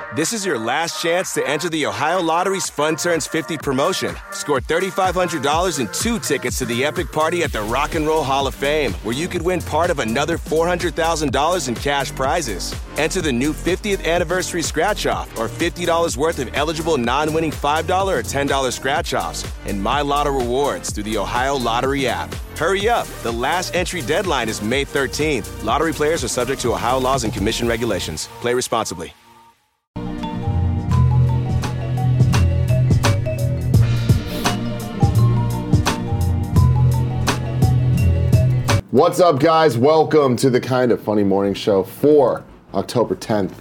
This is your last chance to enter the Ohio Lottery's Fun Turns 50 promotion. Score $3,500 and 2 tickets to the epic party at the Rock and Roll Hall of Fame, where you could win part of another $400,000 in cash prizes. Enter the new 50th anniversary scratch-off or $50 worth of eligible non-winning $5 or $10 scratch-offs and My Lotto rewards through the Ohio Lottery app. Hurry up. The last entry deadline is May 13th. Lottery players are subject to Ohio laws and commission regulations. Play responsibly. What's up, guys? Welcome to the Kind of Funny Morning Show for October 10th,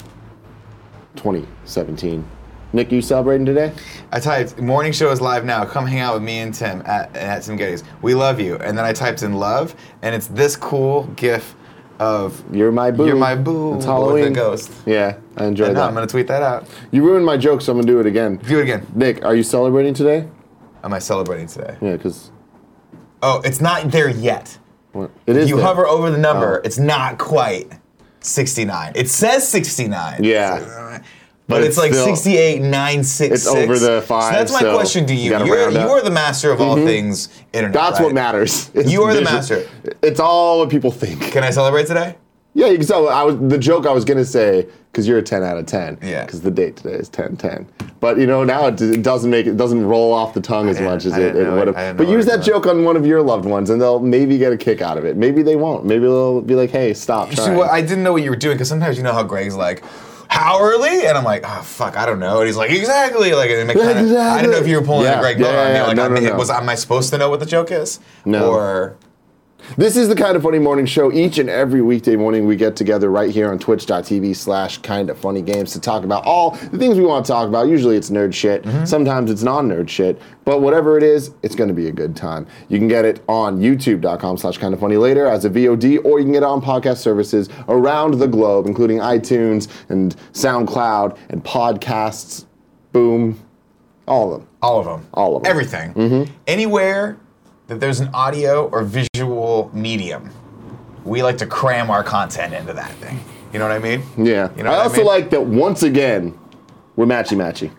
2017. Nick, you celebrating today? I typed, morning show is live now. Come hang out with me and Tim at Tim Getty's. We love you. And then I typed in love, and it's this cool gif of You're my boo. You're my boo. It's Halloween. With a ghost. Yeah, I enjoyed that. I'm going to tweet that out. You ruined my joke, so I'm going to do it again. Do it again. Nick, are you celebrating today? Am I celebrating today? Yeah, because... Oh, it's not there yet. It is. You there. hover over the number, it's not quite 69. It says 69. Yeah. But it's like still, 68,966. It's over the 5. So that's my question to you. You are the master of all things internet. That's right? what matters. You are the master. It's all what people think. Can I celebrate today? Yeah, you can tell. The joke I was going to say, because you're a 10 out of 10. Yeah. Because the date today is 10-10. But, now it doesn't roll off the tongue as much as it would have. But use that joke on one of your loved ones, and they'll maybe get a kick out of it. Maybe they won't. Maybe they'll be like, hey, stop trying. See, I didn't know what you were doing, because sometimes you know how Greg's like, how early? And I'm like, oh, fuck, I don't know. And he's like, exactly. Like, and exactly. I didn't know if you were pulling a Greg Miller on me. No. Am I supposed to know what the joke is? No. Or... This is the Kind of Funny Morning Show. Each and every weekday morning we get together right here on twitch.tv/kindoffunnygames to talk about all the things we want to talk about. Usually it's nerd shit. Sometimes it's non-nerd shit. But whatever it is, it's going to be a good time. You can get it on youtube.com/kindoffunny later as a VOD, or you can get it on podcast services around the globe, including iTunes and SoundCloud and podcasts. Boom. All of them. All of them. All of them. Everything. Anywhere that there's an audio or visual medium, we like to cram our content into that thing. You know what I mean? Yeah. You know I also like that once again, we're matchy-matchy.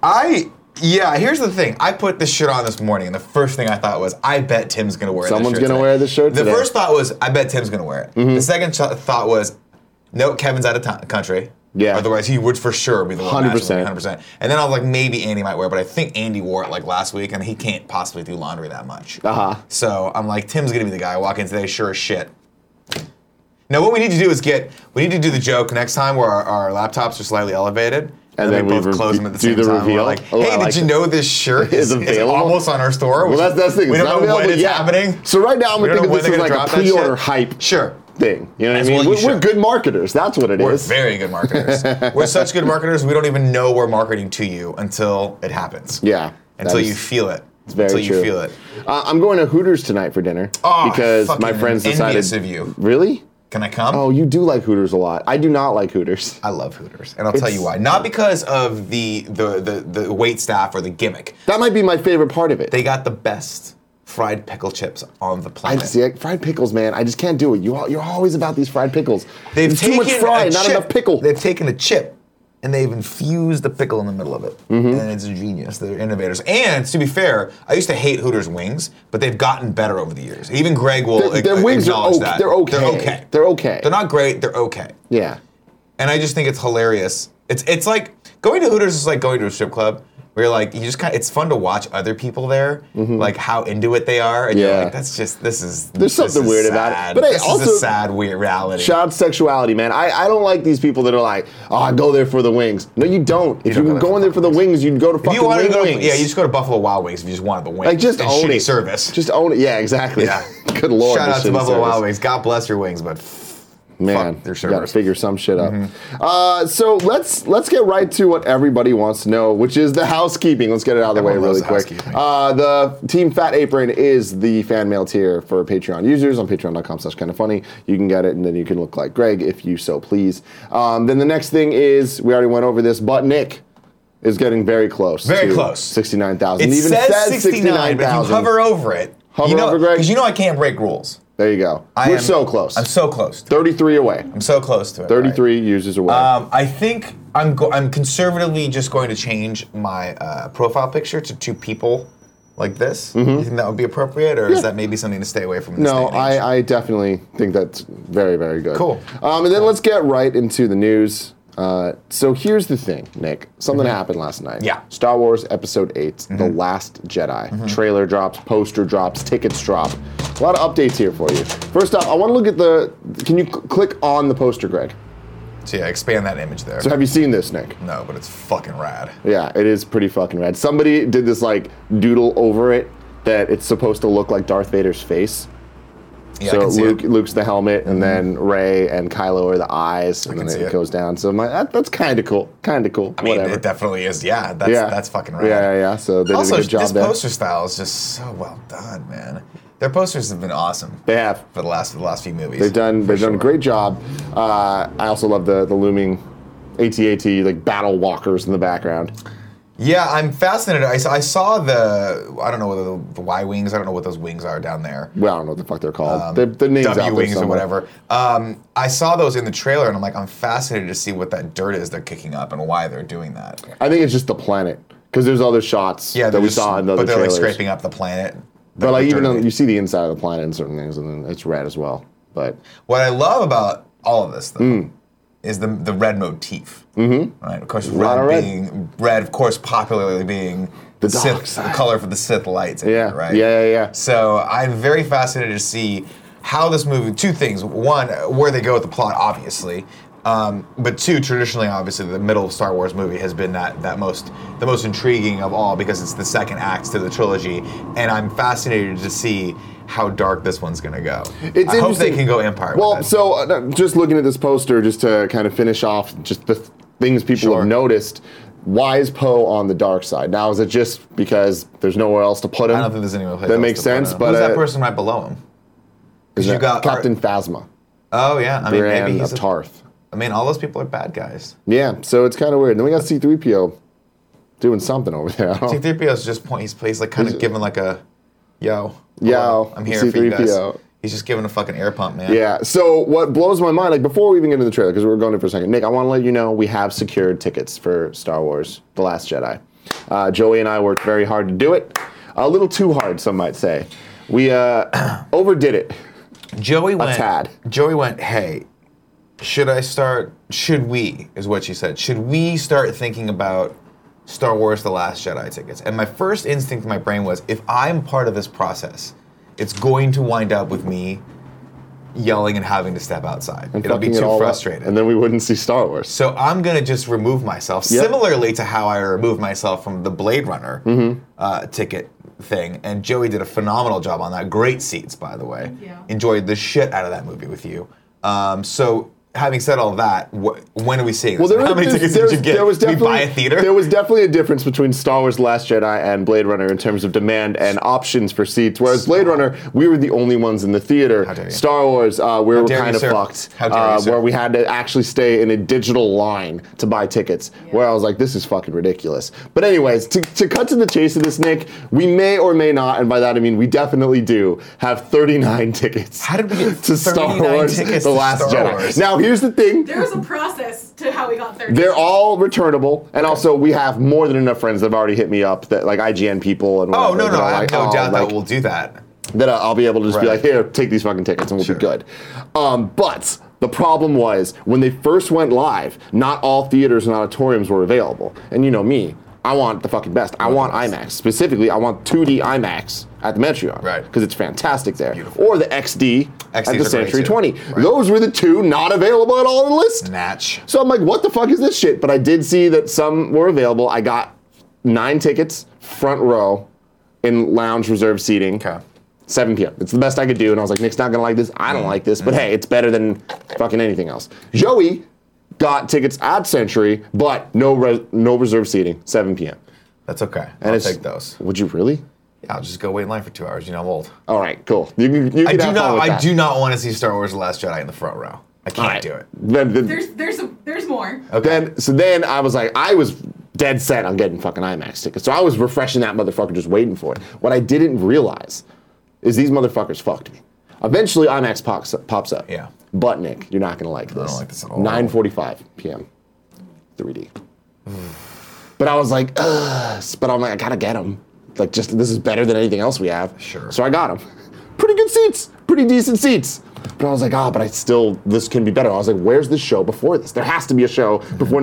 Here's the thing. I put this shit on this morning, and the first thing I thought was, I bet Tim's going to wear this shirt Someone's going to wear this shirt today. The first thought was, I bet Tim's going to wear it. The second thought was, no, Kevin's out of country. Yeah. Otherwise, he would for sure be the one 100%. 100%. And then I was like, maybe Andy might wear it, but I think Andy wore it like last week, and he can't possibly do laundry that much. So I'm like, Tim's going to be the guy. I walk in today, sure as shit. Now, what we need to do is we need to do the joke next time where our laptops are slightly elevated. And then we both close them at the same time. Reveal. We're like, hey, did you know this shirt is almost on our store? Well, that's the thing. We don't know when it's happening. So right now I'm thinking of this as like a pre-order hype thing. You know what I mean? We're good marketers. That's what it is. We're very good marketers. We're such good marketers, we don't even know we're marketing to you until it happens. Yeah. Until you feel it. It's very until true. You feel it. I'm going to Hooters tonight for dinner. Because my friends decided. Envious of you. Really? Can I come? Oh, you do like Hooters a lot. I do not like Hooters. I love Hooters, and I'll tell you why. Not because of the wait staff or the gimmick. That might be my favorite part of it. They got the best fried pickle chips on the planet. Fried pickles, man. I just can't do it. You're always about these fried pickles. There's too much fried, not enough pickle. They've taken a chip and they've infused the pickle in the middle of it. And it's genius. They're innovators. And to be fair, I used to hate Hooters wings, but they've gotten better over the years. Even Greg will their wings acknowledge are that. They're okay. They're okay. They're not great, they're okay. Yeah. And I just think it's hilarious. It's like, going to Hooters is like going to a strip club. Where you're like, it's fun to watch other people there, like how into it they are, and you're like, there's something weird about it. But this is a sad, weird reality. Shout out to sexuality, man. I don't like these people that are like, oh, I go there for the wings. No, you don't. If you were going there for the wings, you'd go to fucking wings. Yeah, you just go to Buffalo Wild Wings if you just wanted the wings. Like, just own shitty it. service. Just own it. Yeah, exactly. Yeah. Good Lord. Shout out to Buffalo Wild Wings. God bless your wings, but man, their you got to figure some shit out. So let's get right to what everybody wants to know, which is the housekeeping. Let's get it out of the way really quick. The Team Fat Apron is the fan mail tier for Patreon users on patreon.com/kindoffunny. You can get it, and then you can look like Greg if you so please. Then the next thing is, we already went over this, but Nick is getting very close. Very close. 69,000. It even says 69, but if you hover over it, over, Greg? Because I can't break rules. There you go. We're so close. I'm so close. 33 away. I'm so close to it. 33 users away. I think I'm conservatively just going to change my profile picture to 2 people like this. You think that would be appropriate, or is that maybe something to stay away from in this No, day and age? I definitely think that's very, very good. Cool. And then let's get right into the news. So here's the thing, Nick. Something happened last night. Yeah. Star Wars Episode 8, The Last Jedi. Trailer drops, poster drops, tickets drop. A lot of updates here for you. First up, I want to look at can you click on the poster, Greg? So yeah, expand that image there. So have you seen this, Nick? No, but it's fucking rad. Yeah, it is pretty fucking rad. Somebody did this like doodle over it that it's supposed to look like Darth Vader's face. Yeah, So I can see it. Luke's the helmet, and then Rey and Kylo are the eyes, and can then see it it. goes down. So I'm like, that's kind of cool. Kind of cool. I mean, Whatever. it definitely is. Yeah, that's fucking rad. Yeah. So they Also, did a good job this there. poster style is just so well done, man. Their posters have been awesome They have. for the last few movies. They've done For a sure. great job. I also love the looming AT-AT like battle walkers in the background. Yeah, I'm fascinated. I saw I don't know whether the Y wings. I don't know what those wings are down there. Well, I don't know what the fuck they're called. the names out W there wings or somewhere. whatever. I saw those in the trailer, and I'm like, I'm fascinated to see what that dirt is they're kicking up and why they're doing that. I think it's just the planet because there's other shots Yeah, that we saw in the other but they're trailers. like scraping up the planet. But like The even dirt. though you see the inside of the planet and certain things, and then it's red as well. But What I love about all of this, though, is the red motif. Mm-hmm. Right? Of course, lot of red. being red, of course, popularly being The Sith, dark the side. color for the Sith lights. Yeah. Right. Yeah. So I'm very fascinated to see how this movie. 2 things: one, where they go with the plot, obviously. But 2, traditionally, obviously, the middle of Star Wars movie has been the most intriguing of all because it's the second act to the trilogy, and I'm fascinated to see how dark this one's gonna go. It's I hope they interesting. can go Empire. Well, with it. so just looking at this poster, just to kind of finish off just the things people Sure. have noticed. Why is Poe on the dark side? Now, is it just because there's nowhere else to put him? I don't think there's anyone that makes sense. But who's that person right below him? is you that got Captain Phasma, Oh yeah, I mean maybe Brienne he's of Tarth. I mean, all those people are bad guys. Yeah, so it's kind of weird. Then we got C-3PO doing something over there. C-3PO is just he's like kind of giving like a, yo, Yo, I'm here for you guys. C-3PO. He's just giving a fucking air pump, man. Yeah, so what blows my mind, like before we even get into the trailer, because we're going in for a second, Nick, I want to let you know we have secured tickets for Star Wars The Last Jedi. Joey and I worked very hard to do it. A little too hard, some might say. We overdid it. Joey went. tad. Joey went, hey, should we, is what she said, should we start thinking about Star Wars The Last Jedi tickets? And my first instinct in my brain was, if I'm part of this process, it's going to wind up with me yelling and having to step outside. And It'll be fucking it too all up, frustrating. and then we wouldn't see Star Wars. So I'm gonna just remove myself, Yep. similarly to how I removed myself from the Blade Runner ticket thing. And Joey did a phenomenal job on that. Great seats, by the way. Yeah. Enjoyed the shit out of that movie with you. So having said all that, when are we seeing this? How many tickets did you get? Did we buy a theater? There was definitely a difference between Star Wars: The Last Jedi and Blade Runner in terms of demand and options for seats. Whereas Blade Runner, we were the only ones in the theater. How dare you. Star Wars, we were dare kind you, of sir. fucked. How dare you, sir. Where we had to actually stay in a digital line to buy tickets. Where I was like, this is fucking ridiculous. But anyways, to cut to the chase of this, Nick, we may or may not, and by that I mean we definitely do, have 39 tickets. How did we get to Star 39 Wars: tickets The to Last Star Jedi? Wars? Now here's the thing. There was a process to how we got 30. They're all returnable, and also we have more than enough friends that have already hit me up, that like IGN people and Oh, whatever. no, that no, are I have like, no oh, doubt like, that we'll do that. that I'll be able to just be Right. like, here, take these fucking tickets, and we'll Sure. be good. But the problem was when they first went live, not all theaters and auditoriums were available. And you know me, I want the fucking best. I want IMAX. Specifically, I want 2D IMAX at the Metreon. Right. Because it's fantastic there. Beautiful. Or the XD at XDs the are great Century too. 20. Right. Those were the 2 not available at all on the list. Natch. So I'm like, what the fuck is this shit? But I did see that some were available. I got 9 tickets, front row, in lounge reserved seating. Okay. 7 p.m. It's the best I could do, and I was like, Nick's not gonna like this. I don't like this, but hey, it's better than fucking anything else. Joey got tickets at Century, but no reserved seating, 7 p.m. That's okay. And I'll it's- take those. Would you really? Yeah, I'll just go wait in line for 2 hours. You know, I'm old. All right, cool. You can have fun with I that. do not want to see Star Wars: The Last Jedi in the front row. I can't All right. do it. There's more. Then I was like, I was dead set on getting fucking IMAX tickets. So I was refreshing that motherfucker, just waiting for it. What I didn't realize is these motherfuckers fucked me. Eventually IMAX pops up. Yeah. But Nick, you're not gonna like this. don't like this at all. 9:45 p.m. 3D. But I was like, ugh. But I'm like, I gotta get them. Like, just this is better than anything else we have. Sure. So I got them. Pretty good seats. Pretty decent seats. But I was like, this can be better. I was like, where's the show before this? There has to be a show before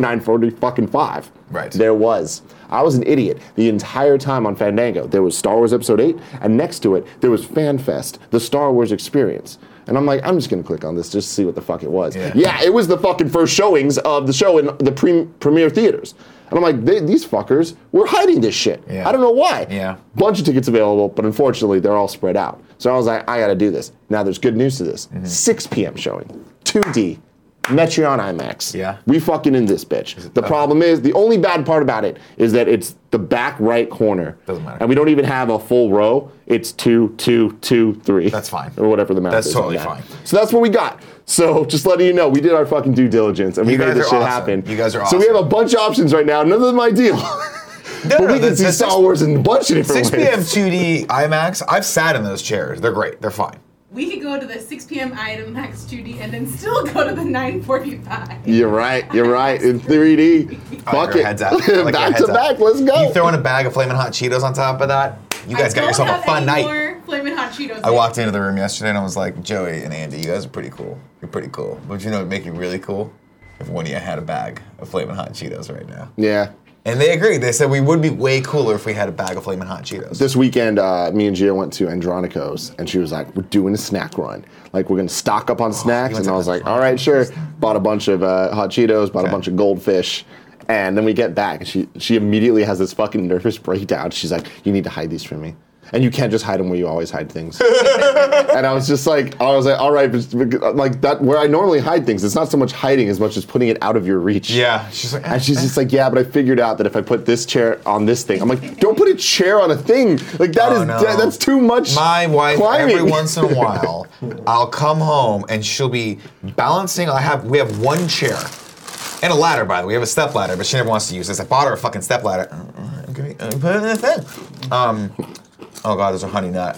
9:45. Right. There was. I was an idiot the entire time on Fandango. There was Star Wars Episode 8, and next to it, there was FanFest, the Star Wars experience. And I'm like, I'm just gonna click on this just to see what the fuck it was. Yeah, it was the fucking first showings of the show in the premiere theaters. And I'm like, these fuckers were hiding this shit. Yeah. I don't know why. Yeah. Bunch of tickets available, but unfortunately, they're all spread out. So I was like, I gotta do this. Now there's good news to this. 6 p.m. showing, 2D, Metreon IMAX. Yeah. We fucking in this bitch. The problem is, the only bad part about it is that it's the back right corner. Doesn't matter. And we don't even have a full row. It's 2, 2, 2, 3. That's fine. Or whatever the math is. That's totally on that. fine. So that's what we got. So just letting you know, we did our fucking due diligence and we You made guys this are shit awesome. happen. You guys are So we awesome. have a bunch of options right now. None of them ideal. But we can see Star Wars in a bunch of different 6 ways. p.m. 2D IMAX. I've sat in those chairs. They're great. They're fine. We could go to the 6 p.m. IMAX 2D and then still go to the 9:45. You're right. In 3D. I Fuck like your it. heads up. I like your Back heads to up. back. Let's go. You throw in a bag of Flamin' Hot Cheetos on top of that. You guys got yourself a fun night. More Flamin' Hot Cheetos. I walked into the room yesterday and I was like, Joey and Andy, you guys are pretty cool. You're pretty cool. But you know what would make you really cool? If one of you had a bag of Flamin' Hot Cheetos right now. Yeah. And they agreed. They said we would be way cooler if we had a bag of Flamin' Hot Cheetos. This weekend, me and Gia went to Andronico's, and she was like, we're doing a snack run. Like, we're going to stock up on snacks. went And to I was like, all right, sure. Bought a bunch of hot Cheetos, bought a Okay. bunch of goldfish. And then we get back, and she immediately has this fucking nervous breakdown. She's like, you need to hide these from me. And you can't just hide them where you always hide things. And I was like, all right, but like that, where I normally hide things, it's not so much hiding as much as putting it out of your reach. Yeah. She's like, And she's just like, yeah, but I figured out that if I put this chair on this thing, I'm like, don't put a chair on a thing. Like that's too much. My wife, climbing. every once in a while, I'll come home and she'll be balancing. We have one chair and a ladder, by the way. We have a step ladder, but she never wants to use this. I bought her a fucking step ladder. Okay, put it in the thing. Oh God, there's a honey nut.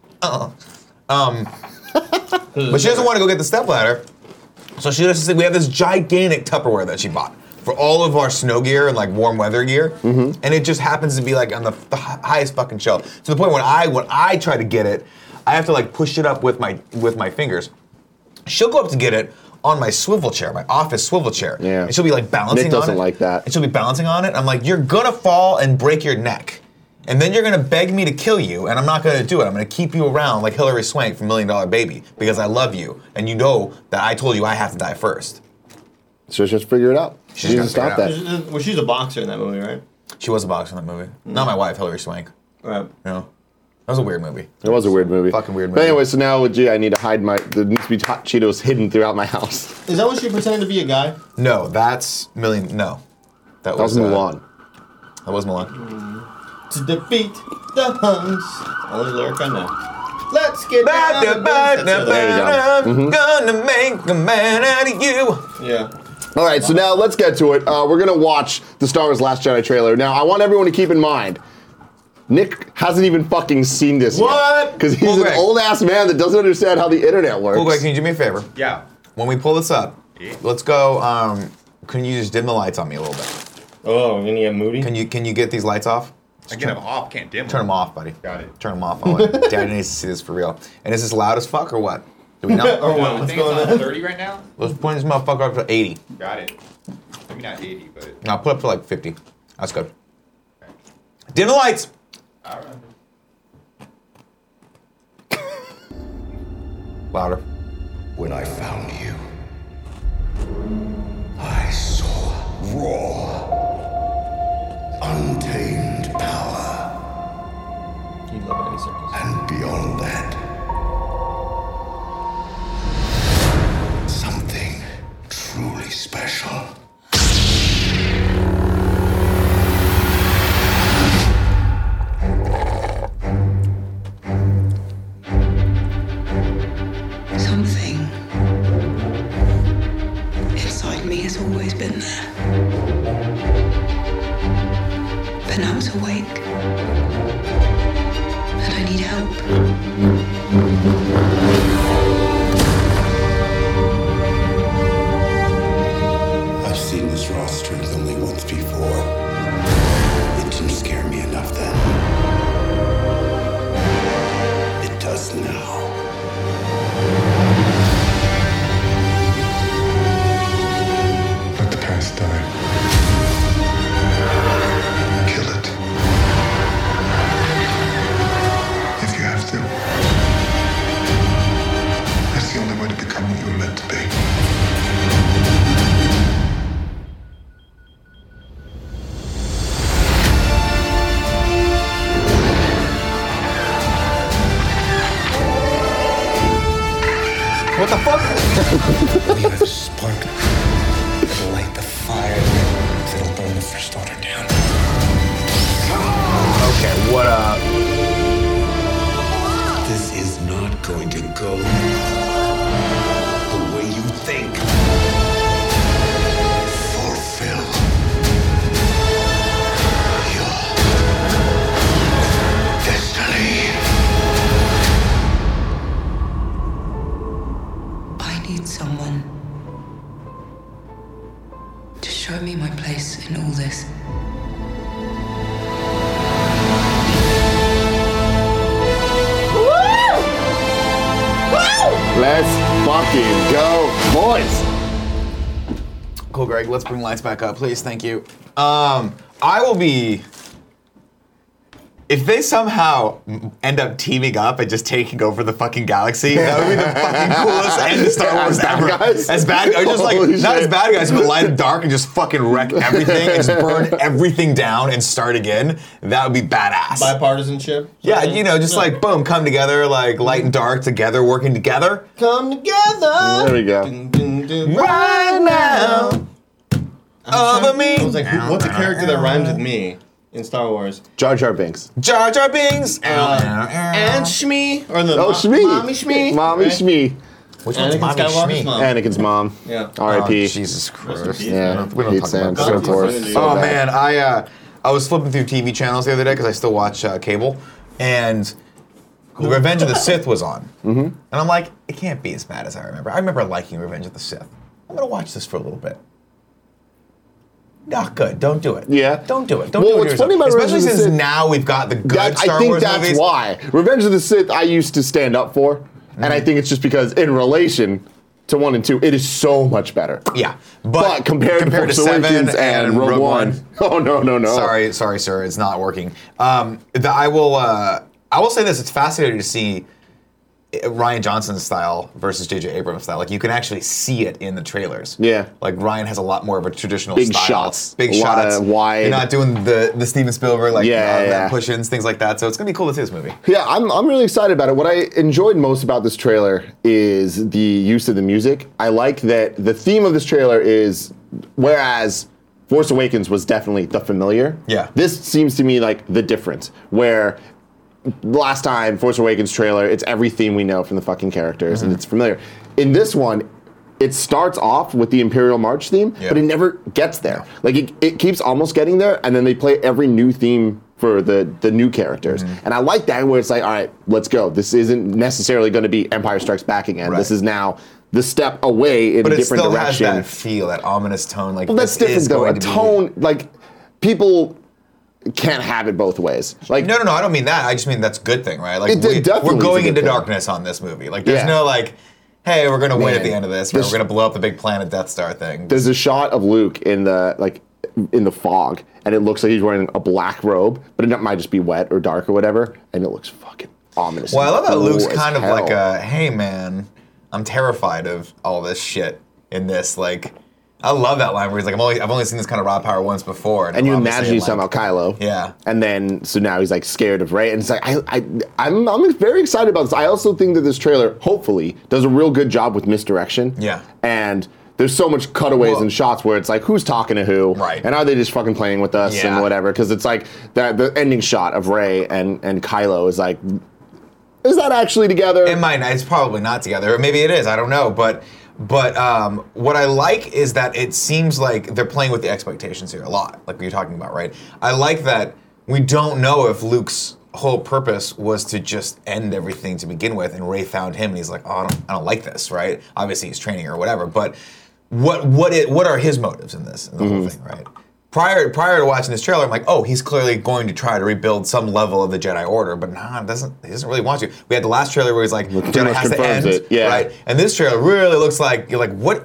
But she doesn't want to go get the step ladder, so she just said we have this gigantic Tupperware that she bought for all of our snow gear and like warm weather gear, and it just happens to be like on the highest fucking shelf. To the point when I try to get it, I have to like push it up with my fingers. She'll go up to get it on my swivel chair, my office swivel chair, Yeah. and she'll be like balancing Nick on it. doesn't like that. And she'll be balancing on it. I'm like, you're gonna fall and break your neck. And then you're gonna beg me to kill you, and I'm not gonna do it. I'm gonna keep you around like Hilary Swank from $1 Million Baby because I love you, and you know that I told you I have to die first. So just figure it out. She's She gotta needs to stop figure it that. Well, she's a boxer in that movie, right? She was a boxer in that movie. Not my wife, Hilary Swank. Right. You know, that was a weird movie. It was a weird movie. Fucking weird But movie. anyway, so now with G, I need to hide there needs to be hot Cheetos hidden throughout my house. Is that when she pretended to be a guy? No, that's million. No, That was Mulan. That was Mulan. To defeat the Huns. Only lyric I know. Let's get down to business. There you go. Gonna make a man out of you. Yeah. All right, so now let's get to it. We're going to watch the Star Wars Last Jedi trailer. Now, I want everyone to keep in mind, Nick hasn't even fucking seen this yet. What? Because he's Cool, an Greg. old-ass man that doesn't understand how the internet works. Cool, Greg, can you do me a favor? Yeah. When we pull this up, let's go. Can you just dim the lights on me a little bit? Oh, I'm gonna get moody. Can you get these lights off? I get them off, can't dim Turn them off, buddy. Got it. Turn them off. Daddy needs to see this for real. And is this loud as fuck or what? Do we know? Or what? I What's think it's going on on? 30 right now. Let's point this motherfucker up to 80. Got it. Maybe not 80, but. Now put up to like 50. That's good. Dim the lights. All right. Louder. When I found you, I saw raw, untamed power, You love any circles. and beyond that, something truly special. Something inside me has always been there. But now it's awake. And I need help. I've seen this raw strength only This is not going to go the way you think. Fulfill your destiny. I need someone to show me my place in all this. Let's fucking go, boys. Cool, Greg. Let's bring lights back up, please. Thank you. I will be. If they somehow end up teaming up and just taking over the fucking galaxy, that would be the fucking coolest end to Star Wars ever. Guys? As bad guys, just like Holy not shit. as bad guys, but light and dark and just fucking wreck everything and just burn everything down and start again. That would be badass. Bipartisanship. Yeah, you know, just like boom, come together, like light and dark together, working together. Come together. There we go. Dun, dun, dun. Right now, over me. I was like, what's a character that rhymes with me in Star Wars? Jar Jar Binks. Jar Jar Binks. And Shmi, or the Oh, Shmi. Mommy Shmi. Mommy right? Shmi. Which one's Anakin Mommy Skywalker's Shmi? mom. Anakin's mom. Yeah. R.I.P. Oh, Jesus Christ. Yeah, We don't hate talk Sam. about So that. poor. So Oh bad. man, I was flipping through TV channels the other day because I still watch cable, and the Revenge of the Sith was on, and I'm like, it can't be as bad as I remember. I remember liking Revenge of the Sith. I'm gonna watch this for a little bit. Not good. Don't do it. Yeah. Don't do it. Don't Well, do it. what's yourself. funny about Especially Revenge of the since Sith- now we've got the good Star I think Wars that's movies. why. Revenge of the Sith I used to stand up for, and I think it's just because in relation to 1 and 2, it is so much better. Yeah, But compared to Force 7 Awakens and Rogue One, oh no. Sorry, sir, it's not working. I will say this: it's fascinating to see Rian Johnson's style versus J.J. Abrams' style. Like you can actually see it in the trailers. Yeah. Like Ryan has a lot more of a traditional Big style. shots. Big A lot shots. of wide- You're not doing the Steven Spielberg like Yeah. push-ins, things like that. So it's gonna be cool to see this movie. Yeah, I'm really excited about it. What I enjoyed most about this trailer is the use of the music. I like that the theme of this trailer is, whereas Force Awakens was definitely the familiar, Yeah. this seems to me like the difference, where last time Force Awakens trailer, it's every theme we know from the fucking characters and it's familiar. In this one, it starts off with the Imperial March theme, Yeah. but it never gets there. Like it keeps almost getting there, and then they play every new theme for the new characters. And I like that where it's like, all right, let's go. This isn't necessarily going to be Empire Strikes Back again. Right. This is now the step away in But a it different still direction. has that feel, that ominous tone. Like Well, that's this is different though. A going to be- tone, like people can't have it both ways. Like No, I don't mean that. I just mean that's a good thing, right? Like It definitely we're is a going good into thing. darkness on this movie. Like there's Yeah. no like, hey, we're gonna win at Man. the end of this. Or There's- we're gonna blow up the big planet Death Star thing. there's a shot of Luke in the fog, and it looks like he's wearing a black robe, but it might just be wet or dark or whatever, and it looks fucking ominous. Well, I love how and Luke's cool as kind of hell. like a, hey man, I'm terrified of all this shit in this. Like, I love that line where he's like, I've only seen this kind of raw power once before. And you obviously imagine he's I'm talking about Kylo. Yeah. And then, so now he's like scared of Rey. And it's like, I'm very excited about this. I also think that this trailer, hopefully, does a real good job with misdirection. Yeah. And there's so much cutaways Well- and shots where it's like, who's talking to who? Right. And are they just fucking playing with us Yeah. and whatever? Because it's like, the ending shot of Rey and Kylo is like, is that actually together? It's probably not together, or maybe it is. I don't know, but what I like is that it seems like they're playing with the expectations here a lot, like what you're talking about, right? I like that we don't know if Luke's whole purpose was to just end everything to begin with, and Rey found him, and he's like, oh, I don't like this, right? Obviously, he's training or whatever, but what are his motives in this, in the whole thing, right? Prior to watching this trailer, I'm like, oh, he's clearly going to try to rebuild some level of the Jedi Order, but nah, he doesn't really want to. We had the last trailer where he's like, Jedi much has to confirms end, it, yeah. right? And this trailer really looks like, you're like, what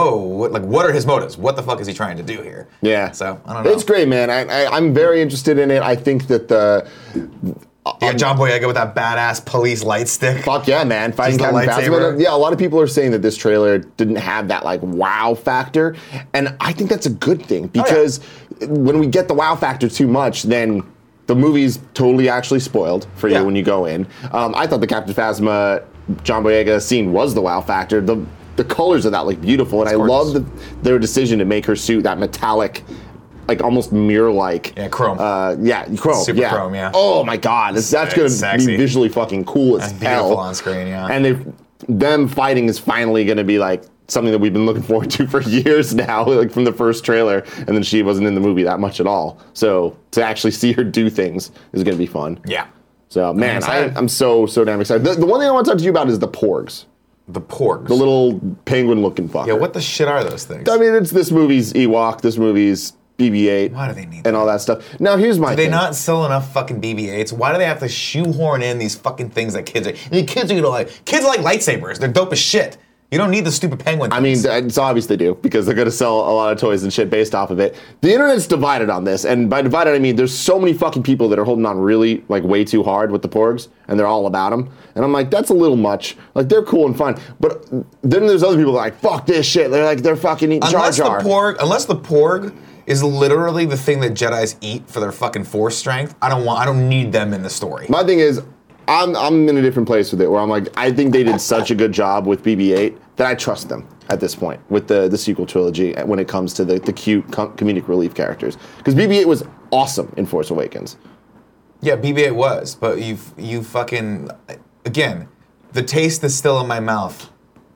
are his motives? What the fuck is he trying to do here? Yeah. So, I don't know. It's great, man. I'm very interested in it. I think that You got John Boyega with that badass police light stick. fuck yeah, man. Fighting Just the Captain Phasma. lightsaber. Yeah, a lot of people are saying that this trailer didn't have that like wow factor. And I think that's a good thing because when we get the wow factor too much, then the movie's totally actually spoiled for Yeah. you when you go in. I thought the Captain Phasma, John Boyega scene was the wow factor. The colors of that look beautiful, and I love their decision to make her suit that metallic like almost mirror-like. Yeah, chrome. Chrome. Super chrome, yeah. Oh my god, that's gonna Sexy. be visually fucking cool as That's hell. beautiful on screen, yeah. And them fighting is finally gonna be like something that we've been looking forward to for years now, like from the first trailer, and then she wasn't in the movie that much at all. So to actually see her do things is gonna be fun. Yeah. So man, excited. I'm so damn excited. The one thing I want to talk to you about is the Porgs. The Porgs. The little penguin-looking fucker. Yeah, what the shit are those things? I mean, it's this movie's Ewok, this movie's BB-8. Why do they need and all that stuff? Now, here's my Do thing. they not sell enough fucking BB-8s? Why do they have to shoehorn in these fucking things that kids are? The kids are gonna like. Kids like lightsabers. They're dope as shit. You don't need the stupid penguin I mean, things. it's obvious they do, because they're going to sell a lot of toys and shit based off of it. The internet's divided on this, and by divided I mean there's so many fucking people that are holding on really, like, way too hard with the Porgs, and they're all about them. And I'm like, that's a little much. Like, they're cool and fun. But then there's other people that are like, fuck this shit. They're like, they're fucking eating Jar Jar. Unless the Porg is literally the thing that Jedis eat for their fucking force strength, I don't need them in the story. My thing is, I'm in a different place with it, where I'm like, I think they did such a good job with BB-8 that I trust them at this point with the sequel trilogy when it comes to the cute comedic relief characters. Because BB-8 was awesome in Force Awakens. Yeah, BB-8 was, but you fucking, again, the taste is still in my mouth.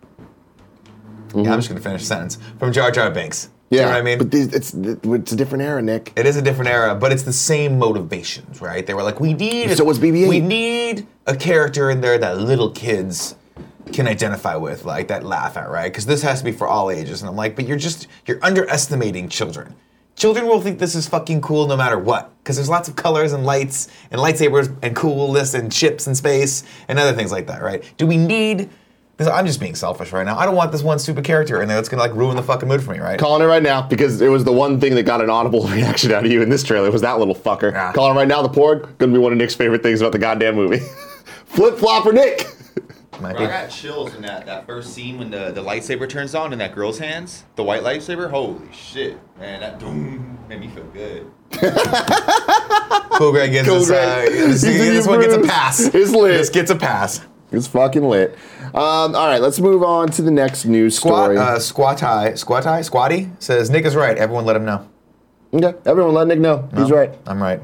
Yeah, I'm just gonna finish the sentence. From Jar Jar Binks. Yeah, You know what I mean? but it's a different era, Nick. It is a different era, but it's the same motivations, right? They were like, we need So was BB-8. We need a character in there that little kids can identify with, like that laugh at, right? Because this has to be for all ages. And I'm like, but you're underestimating children. Children will think this is fucking cool no matter what, because there's lots of colors and lights and lightsabers and coolness and ships and space and other things like that, right? Do we need? I'm just being selfish right now. I don't want this one stupid character in there that's gonna like ruin the fucking mood for me, right? Calling it right now, because it was the one thing that got an audible reaction out of you in this trailer, was that little fucker. Yeah. Calling it right now, the Porg, gonna be one of Nick's favorite things about the goddamn movie. Flip-flopper Nick! Might Bro, I be. got chills in that first scene when the lightsaber turns on in that girl's hands. The white lightsaber. Holy shit, man! That boom made me feel good. Cool Greg gets Cool this. Greg. This one gets a Bruce. pass. It's lit. This gets a pass. It's fucking lit. All right, let's move on to the next news story. Squatty says Nick is right. Everyone let him know. Okay, everyone let Nick know. He's right. I'm right.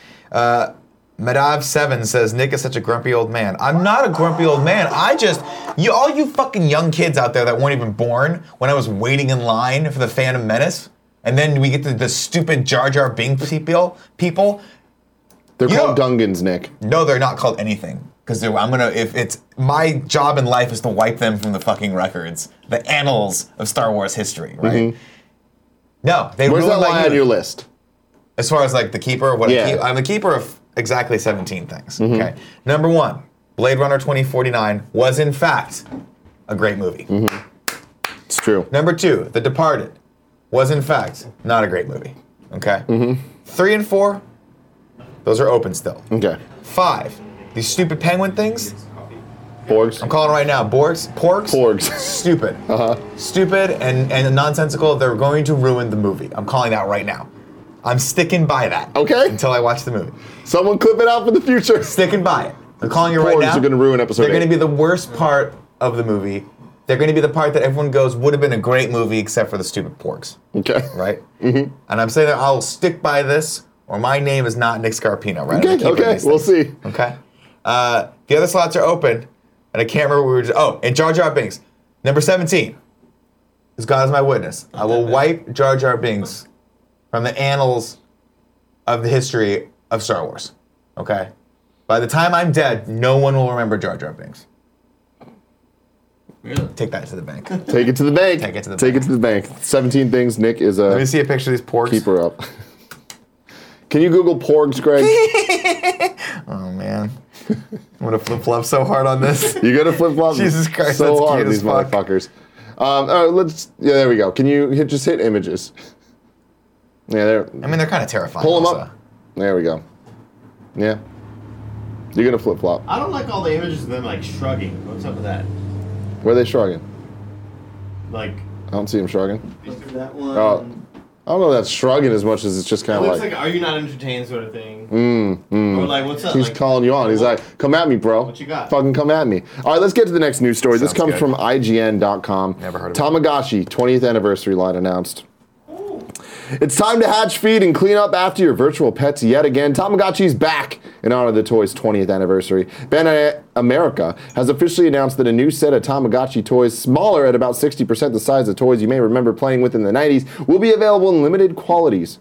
Madav7 says Nick is such a grumpy old man. I'm not a grumpy old man. All you fucking young kids out there that weren't even born when I was waiting in line for the Phantom Menace, and then we get to the stupid Jar Jar Binks people. They're You called know- Gungans, Nick. No, they're not called anything. Because if it's my job in life is to wipe them from the fucking records, the annals of Star Wars history, right? No, they Where's that ruined my lie on youth. your list? As far as like the keeper of what Yeah. I'm the keeper of exactly 17 things. Okay. Number 1, Blade Runner 2049 was in fact a great movie. It's true. Number 2, The Departed was in fact not a great movie. Okay. 3 and 4, those are open still. Okay. 5, these stupid penguin things. Porgs. I'm calling it right now. Porgs. Porgs. Stupid. Stupid and nonsensical. They're going to ruin the movie. I'm calling that right now. I'm sticking by that. Okay. Until I watch the movie. Someone clip it out for the future. Sticking by it. I'm calling it right Porgs now. are gonna ruin episode They're going 8. to be the worst part of the movie. They're going to be the part that everyone goes, would have been a great movie except for the stupid porgs. Okay. Right? And I'm saying that I'll stick by this, or my name is not Nick Scarpino, right? I'm the keeper of Okay. these We'll things. see. Okay. The other slots are open, and I can't remember what we were just. Oh, and Jar Jar Binks. Number 17. As God is my witness. I will wipe Jar Jar Binks from the annals of the history of Star Wars. Okay? By the time I'm dead, no one will remember Jar Jar Binks. Really? Take that to the bank. Take it to the bank. Take it to the Take bank. it to the bank. 17 things. Nick is Let me a see a picture of these porgs. keeper up. Can you Google Porgs, Greg? Oh, man. I'm going to flip-flop so hard on this. You gotta flip flop. Jesus Christ, so that's hard, cute as these fuck. motherfuckers. All right, yeah, there we go. Can you just hit images? Yeah, there. I mean, they're kind of terrifying. Pull them also. up. There we go. Yeah. You're gonna flip flop. I don't like all the images of them like shrugging. What's up with that? Where are they shrugging? Like I don't see them shrugging. that one. Oh, I don't know if that's shrugging as much as it's just It kind of looks like, like, are you not entertained sort of thing. Or like, what's up? he's like, calling you on. He's like, come at me, bro. What you got? Fucking come at me. All right, let's get to the next news story. This Sounds comes good. from IGN.com. Never heard of it. Tamagotchi 20th anniversary line announced. It's time to hatch, feed, and clean up after your virtual pets yet again. Tamagotchi's back in honor of the toy's 20th anniversary. Bandai America has officially announced that a new set of Tamagotchi toys, smaller at about 60% the size of toys you may remember playing with in the 90s, will be available in limited quantities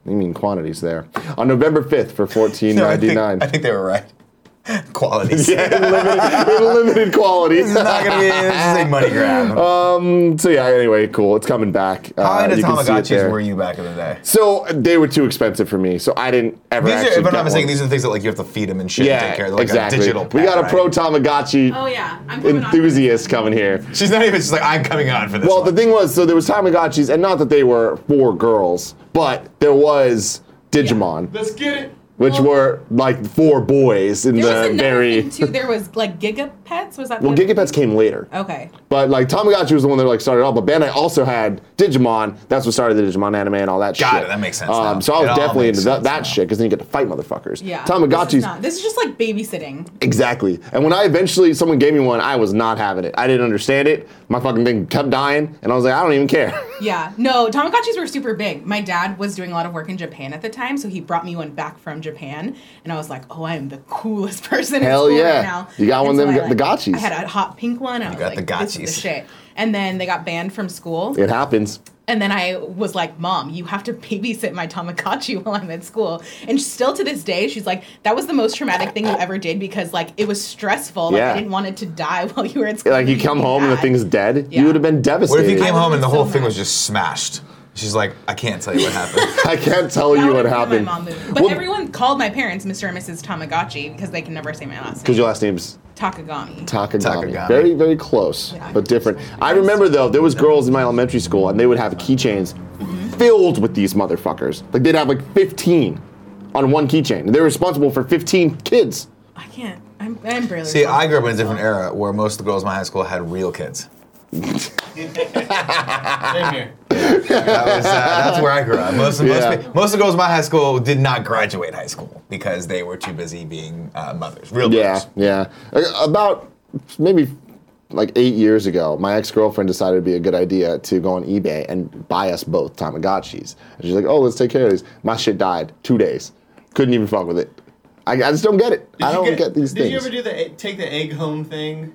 there. On November 5th for $14.99. I think they were right. Qualities. Yeah, limited qualities. This is not going to be this is a money grab. So yeah, anyway, cool. It's coming back. How into you can see it Tamagotchis there. were you back in the day? So they were too expensive for me, so I didn't ever These are, actually if I'm not get mistaken, one. these are the things that like you have to feed them and shit and take care of. Like exactly. a digital pet, We got a right? pro Tamagotchi Oh yeah, I'm coming on. enthusiast coming here. She's not even, she's like, I'm coming on for this Well, one. the thing was, so there was Tamagotchis, and not that they were for girls, but there was Digimon, Let's get it. which were like for boys in There was the another very. thing too. There was like Gigapets. Was that? Well, the other Gigapets came later. thing? Okay. But like Tamagotchi was the one that like started it all. But Bandai also had Digimon. That's what started the Digimon anime and all that shit. Got it, that makes sense now. So I It was all definitely makes into sense that now. shit because then you get to fight motherfuckers. Yeah. Tamagotchis. This is just like babysitting. Exactly. And when I eventually someone gave me one, I was not having it. I didn't understand it. My fucking thing kept dying, and I was like, I don't even care. Yeah. No, Tamagotchis were super big. My dad was doing a lot of work in Japan at the time, so he brought me one back from Japan, and I was like, oh, I am the coolest person Hell in school yeah. right now. You got one And of them, so the gotchis. I had a hot pink one. And I was got like, the this is gotchis. the shit. And then they got banned from school. It happens. And then I was like, Mom, you have to babysit my Tamagotchi while I'm at school. And still to this day, she's like, that was the most traumatic thing you ever did because like it was stressful. Like Yeah. I didn't want it to die while you were at school. Like you come home and the thing's dead, you would have been What devastated. if you came I home and the would've whole been so thing was mad. just smashed? She's like, I can't tell you what happened. I can't tell That you what would've been happened. My mom moved. But Well, everyone called my parents Mr. and Mrs. Tamagotchi because they can never say my last because name. your last name's Takagami. Takagami. Takagami. Very, very close, Yeah. but different. I remember though, there was girls in my elementary school, and they would have keychains filled with these motherfuckers. Like they'd have like 15 on one keychain, and they're responsible for 15 kids. I can't. I'm barely. See, I grew up in a different era where most of the girls in my high school had real kids. Same here. That's where I grew up. Most of Yeah. the girls in my high school did not graduate high school because they were too busy being mothers. Real Yeah, mothers. yeah. About maybe like 8 years ago, my ex-girlfriend decided it'd be a good idea to go on eBay and buy us both Tamagotchis. And she's like, oh, let's take care of these. My shit died 2 days. Couldn't even fuck with it. I just don't get it. I don't get these things. Did you ever do the take the egg home thing?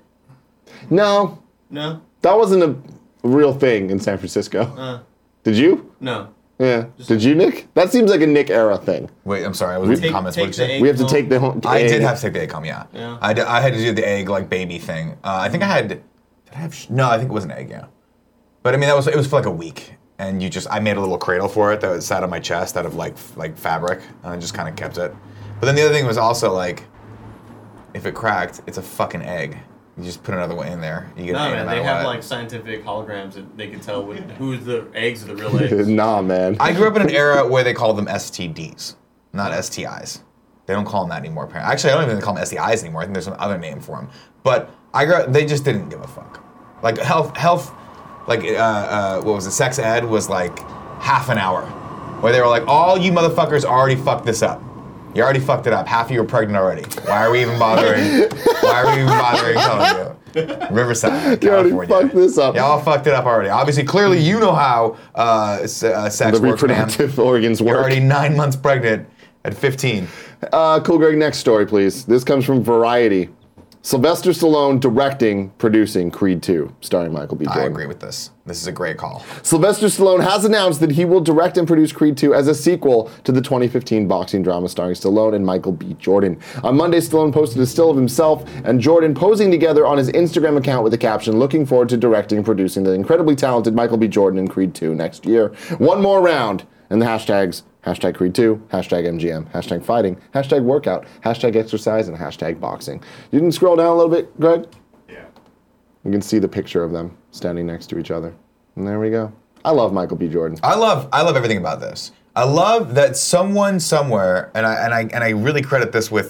No, No. that wasn't a real thing in San Francisco. Did you? No. Yeah. Did you, Nick? That seems like a Nick era thing. Wait, I'm sorry. I was in the Take- comments. take What did you the say? egg We have to home. take the home. I did egg. have to take the egg home, yeah. Yeah. I had to do the egg like baby thing. I think I had. Did I have? No, I think it was an egg. Yeah. But I mean, it was for like a week, and I made a little cradle for it that was sat on my chest out of like fabric, and I just kind of kept it. But then the other thing was also like, if it cracked, it's a fucking egg. You just put another one in there. You get No, an egg man. no They matter have what. like scientific holograms that they can tell who's the eggs are the real eggs. Nah, man. I grew up in an era where they called them STDs, not STIs. They don't call them that anymore. Apparently. Actually, I don't even call them STIs anymore. I think there's some other name for them. But they just didn't give a fuck. Like health, like what was it? Sex ed was like half an hour, where they were like, all you motherfuckers already fucked this up. You already fucked it up. Half of you are pregnant already. Why are we even bothering? Why are we even bothering telling you? Riverside, You already California. fucked this up. Y'all fucked it up already. Obviously, clearly, you know how sex The works, man. reproductive organs You're work. already 9 months pregnant at 15. Cool, Greg, next story, please. This comes from Variety. Sylvester Stallone directing, producing Creed 2, starring Michael B. Jordan. I agree with this. This is a great call. Sylvester Stallone has announced that he will direct and produce Creed 2 as a sequel to the 2015 boxing drama starring Stallone and Michael B. Jordan. On Monday, Stallone posted a still of himself and Jordan posing together on his Instagram account with the caption, looking forward to directing and producing the incredibly talented Michael B. Jordan in Creed 2 next year. One more round. And the hashtags, hashtag Creed 2, hashtag MGM, hashtag fighting, hashtag workout, hashtag exercise, and hashtag boxing. You can scroll down a little bit, Greg? Yeah. You can see the picture of them standing next to each other. And there we go. I love Michael B. Jordan. I love everything about this. I love that someone somewhere, and I really credit this with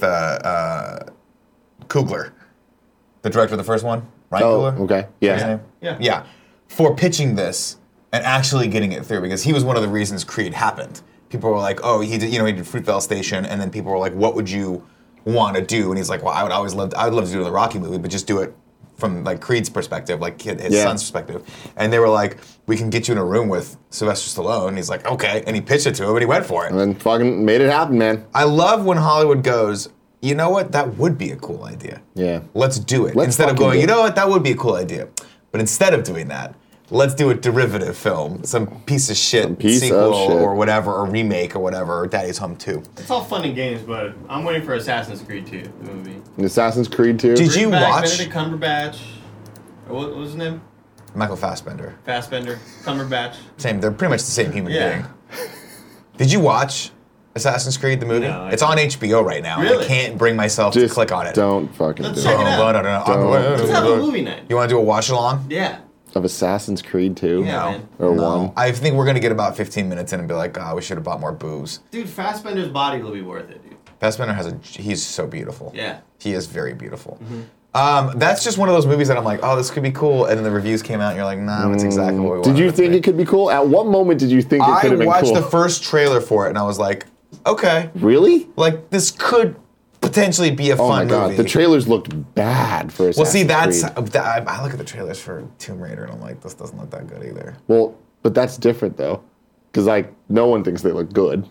Coogler, the director of the first one, Ryan Coogler. Okay. His Yeah. name? Yeah. Yeah. For pitching this and actually getting it through, because he was one of the reasons Creed happened. People were like, oh, he did Fruitvale Station, and then people were like, what would you want to do? And he's like, well, I would love to do the Rocky movie, but just do it from like Creed's perspective, like his Yeah. son's perspective, and they were like, "We can get you in a room with Sylvester Stallone." And he's like, "Okay," and he pitched it to him, and he went for it. And then fucking made it happen, man. I love when Hollywood goes, "You know what? That would be a cool idea. Yeah. Let's do it." Let's Instead of fucking going, do "You it." know what? That would be a cool idea," but instead of doing that, let's do a derivative film, some piece of shit piece of sequel shit. or whatever, or remake or whatever, or Daddy's Home 2. It's all fun and games, but I'm waiting for Assassin's Creed 2, the movie. Assassin's Creed 2. Did you Bring back watch Benedict Cumberbatch. Or what was his name? Michael Fassbender? Fassbender. Cumberbatch. Same. They're pretty much the same human Yeah. being. Did you watch Assassin's Creed the movie? No, I It's on HBO right now. Really? I can't bring myself to Just click on it. Don't fucking Let's do check it. it out. Let's have a movie night. You want to do a watch along? Yeah. Of Assassin's Creed 2? Yeah, No. man. Or No. 1? I think we're gonna get about 15 minutes in and be like, "Oh, we should have bought more booze." Dude, Fassbender's body will be worth it, dude. Fassbender he's so beautiful. Yeah. He is very beautiful. That's just one of those movies that I'm like, "Oh, this could be cool," and then the reviews came out, and you're like, "Nah, that's exactly what we wanted." Did you it to think be." it could be cool? At what moment did you think it could I have been watched cool? the first trailer for it, and I was like, "Okay, Really? like this could potentially be a Oh my fun god, movie." the trailers looked bad for Assassin's Well, see, that's Creed. I look at the trailers for Tomb Raider, and I'm like, "This doesn't look that good either." Well, but that's different though. Because, like, no one thinks they look good.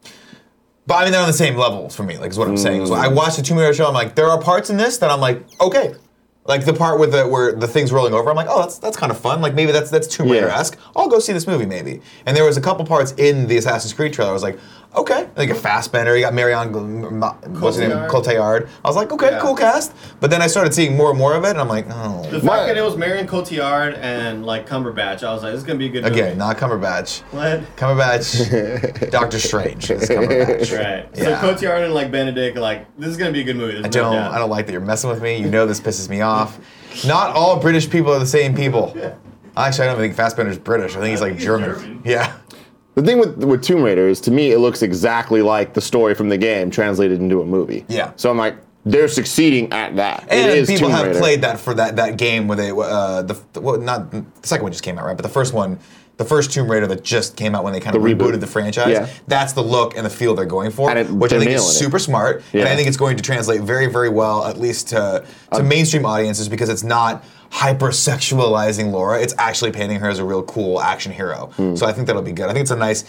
But I mean, they're on the same level for me. Like, is what I'm saying. So I watched the Tomb Raider show. I'm like, there are parts in this that I'm like, okay. Like the part with where the thing's rolling over. I'm like, oh, that's kind of fun. Like maybe that's Tomb Raider-esque. I'll go see this movie maybe. And there was a couple parts in the Assassin's Creed trailer. I was like, okay. Like a Fassbender. You got Marion, what's her name? Cotillard. I was like, okay, Yeah. cool cast. But then I started seeing more and more of it, and I'm like, oh. The fact that it was Marion Cotillard and like Cumberbatch, I was like, this is gonna be a good movie. Again, not Cumberbatch. What? Cumberbatch, Doctor Strange is Cumberbatch. Right. Yeah. So Cotillard and like Benedict, like this is gonna be a good movie. There's no doubt. I don't like that you're messing with me. You know this pisses me off. Not all British people are the same people. Actually, I don't think Fassbender's British. I think he's like German. Yeah. The thing with Tomb Raider is, to me, it looks exactly like the story from the game translated into a movie. Yeah. So I'm like, they're succeeding at that. And it is people Tomb have Raider. played that for that game where they not the second one just came out, right? But the first one, the first Tomb Raider that just came out when they kind of The reboot. rebooted the franchise. Yeah. That's the look and the feel they're going for, And which I they're think is nailing it. super smart. And Yeah. I think it's going to translate very, very well, at least to mainstream audiences, because it's not hyper-sexualizing Laura. It's actually painting her as a real cool action hero. So I think that'll be good. I think it's a nice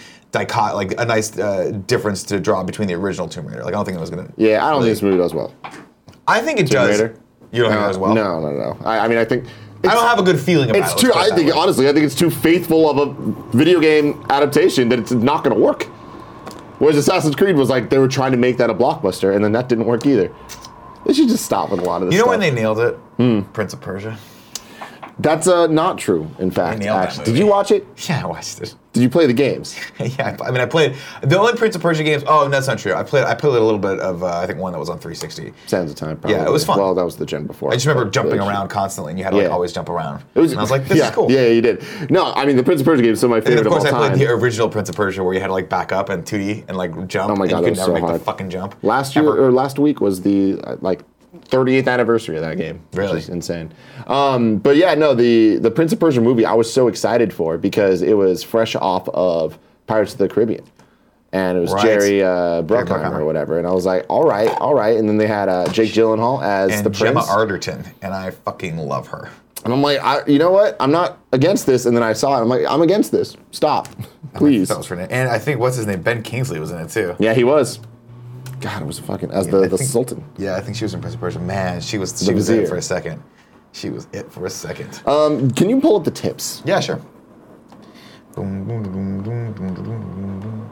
difference to draw between the original Tomb Raider. Like I don't think it was gonna. Yeah, I don't think this movie does well. I think it Tomb does. Raider? You don't think it does well? No. I mean, I think. I don't have a good feeling about It's it. too. let's put it I that think way. honestly, I think it's too faithful of a video game adaptation that it's not going to work. Whereas Assassin's Creed was like they were trying to make that a blockbuster, and then that didn't work either. They should just stop with a lot of this. You know stuff. when they nailed it? Prince of Persia. That's not true. In fact, nailed that actually, movie. did you watch it? Yeah, I watched it. Did you play the games? Yeah, I mean, I played the only Prince of Persia games. Oh, that's not true. I played a little bit of I think one that was on 360. Sands of Time. Probably. Yeah, it was fun. Well, that was the gen before. I just remember But, jumping uh, around constantly, and you had to like Yeah. always jump around. It was, and I was like, this yeah, is cool. Yeah, you did. No, I mean the Prince of Persia game is still my And favorite then, of course, of I all played time. the original Prince of Persia where you had to like back up and 2D and like jump. Oh my God, and that you was could so never make hard. the fucking jump. Last year Ever. or last week was the like 30th anniversary of that game. Really? Which is insane. But yeah, no, the Prince of Persia movie I was so excited for because it was fresh off of Pirates of the Caribbean. And it was Right. Jerry Bruckheimer. Bruckheimer or whatever. And I was like, all right. And then they had Jake Gyllenhaal as And the Gemma prince. Arterton, and I fucking love her. And I'm like, you know what? I'm not against this. And then I saw it. I'm like, I'm against this. Stop. Please. That was her name. And I think what's his name? Ben Kingsley was in it too. Yeah, he was. God, it was fucking as I the think- Sultan. Yeah, I think she was in Prince of Persia. Man, she was vizier. it for a second. She was it for a second. Can you pull up the tips? Yeah, sure. Boom, boom, boom, boom, boom, boom, boom, boom.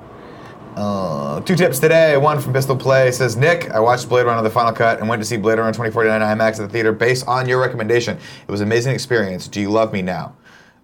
2 tips today. One from Pistol Play says, Nick, I watched Blade Runner the Final Cut and went to see Blade Runner 2049 IMAX at the theater based on your recommendation. It was an amazing experience. Do you love me now?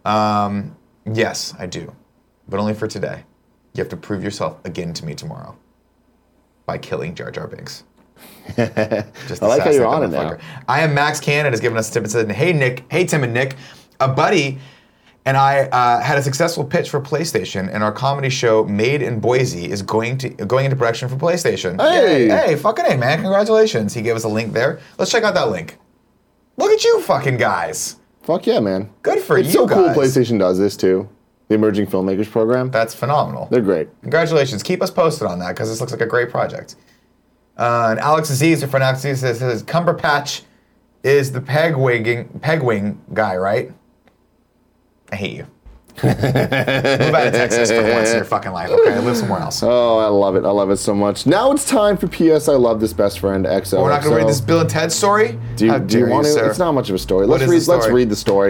Yes, I do. But only for today. You have to prove yourself again to me tomorrow by killing Jar Jar Binks. Just I like how assassinate you're that on it now. motherfucker. I am Max Cannon has given us a tip and said, hey Tim and Nick, a buddy and I had a successful pitch for PlayStation, and our comedy show Made in Boise is going into production for PlayStation. Hey! Yay. Hey, fucking hey, man! Congratulations. He gave us a link there. Let's check out that link. Look at you, fucking guys. Fuck yeah, man. Good for it's you so cool guys. PlayStation does this too. The Emerging Filmmakers Program. That's phenomenal. They're great. Congratulations. Keep us posted on that because this looks like a great project. And Alex Aziz, your friend Alex Aziz, says Cumberpatch is the Pegwing guy, right? I hate you. Move out of Texas for once in your fucking life, okay? Live somewhere else. Oh, I love it. I love it so much. Now it's time for P.S. I Love This Best Friend XO. We're not going to read this Bill and Ted story? Do you want to? Sir? It's not much of a story. What Let's is the story? read the story.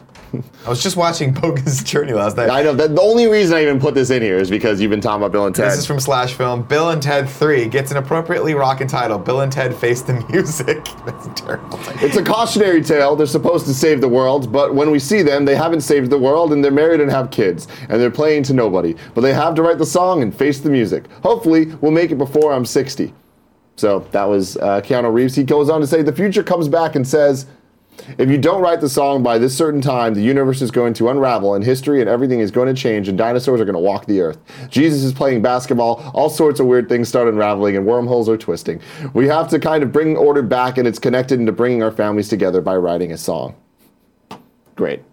I was just watching Bogus Journey last night. I know. The only reason I even put this in here is because you've been talking about Bill and Ted. This is from Slash Film. Bill and Ted 3 gets an appropriately rockin' title. Bill and Ted Face the Music. That's a terrible title. It's a cautionary tale. They're supposed to save the world, but when we see them, they haven't saved the world, and they're married and have kids, and they're playing to nobody. But they have to write the song and face the music. Hopefully, we'll make it before I'm 60. So that was Keanu Reeves. He goes on to say, the future comes back and says, if you don't write the song by this certain time, the universe is going to unravel, and history and everything is going to change, and dinosaurs are going to walk the earth. Jesus is playing basketball, all sorts of weird things start unraveling, and wormholes are twisting. We have to kind of bring order back, and it's connected into bringing our families together by writing a song. Great.